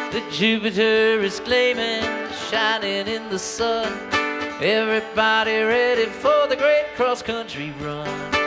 that Jupiter is gleaming, shining in the sun. Everybody ready for the great cross-country run.